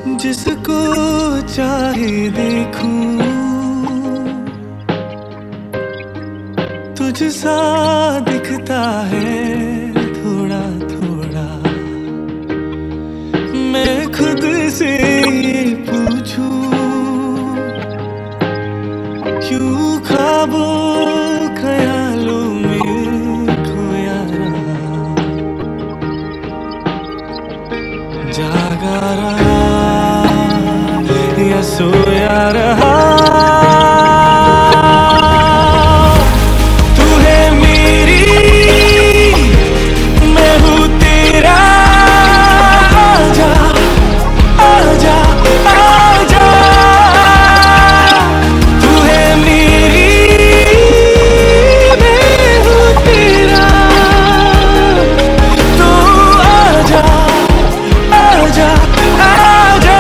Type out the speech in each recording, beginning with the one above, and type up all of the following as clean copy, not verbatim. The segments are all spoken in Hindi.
जिसको चाहे देखूं, तुझ सा दिखता है थोड़ा थोड़ा। मैं खुद से ये पूछूं, क्यों ख्वाबों ख्यालों में खोया रहा, जागा रहा या सोया रहा। तू है मेरी, मैं हूँ तेरा। आजा आजा आजा, तू है मेरी, मैं हूँ तेरा। तो आजा आजा आजा।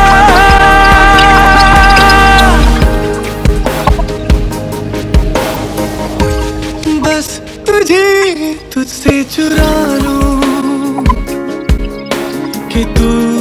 बस तुझे तुझसे चुरा लूं कि तू